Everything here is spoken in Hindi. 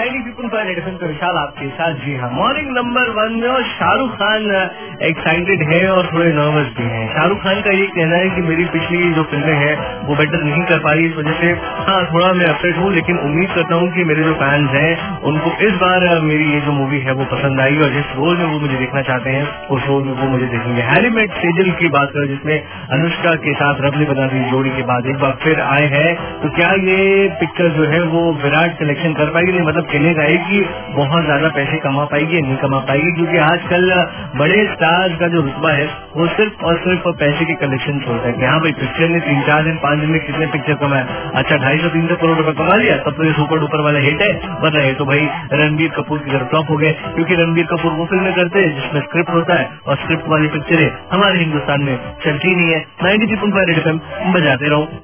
93.5 रेड एफएम का विशाल आपके साथ। जी हाँ, मॉर्निंग नंबर 1 में और शाहरुख खान एक्साइटेड है और थोड़े नर्वस भी हैं। शाहरुख खान का ये कहना है कि मेरी पिछली जो फिल्में हैं वो बेटर नहीं कर पा रही, इस वजह से हाँ थोड़ा मैं अपसेट हूँ, लेकिन उम्मीद करता हूँ कि मेरे जो फैंस हैं उनको इस बार मेरी ये जो मूवी है वो पसंद आई और जिस रोल में वो मुझे देखना चाहते हैं उस रोल में वो मुझे देखेंगे। हैरी मेट सेजल की बात करें जिसमें अनुष्का के साथ रब ने बना दी जोड़ी के बाद एक बार फिर आए हैं, तो क्या ये पिक्चर जो है वो विराट कलेक्शन कर पाएगी? नहीं, मतलब कहने का है कि बहुत ज्यादा पैसे कमा पाएगी नहीं कमा पाएगी, क्योंकि आजकल बड़े स्टार्स का जो रुतबा है वो सिर्फ और सिर्फ पैसे के कलेक्शन होता है कि हाँ भाई पिक्चर ने 3-4 दिन 5 दिन में कितने पिक्चर कमाया, अच्छा 250-300 करोड़ रुपए कमा लिया तब तो ये सुपर डुपर वाला हिट है, वरना ये तो भाई रणबीर कपूर की तरफ फ्लॉप हो गए, क्योंकि रणबीर कपूर वो फिल्में करते हैं जिसमें स्क्रिप्ट होता है और स्क्रिप्ट वाली पिक्चरें हमारे हिंदुस्तान में चलती नहीं है। 93.5 रेड एफएम बजाते रहो।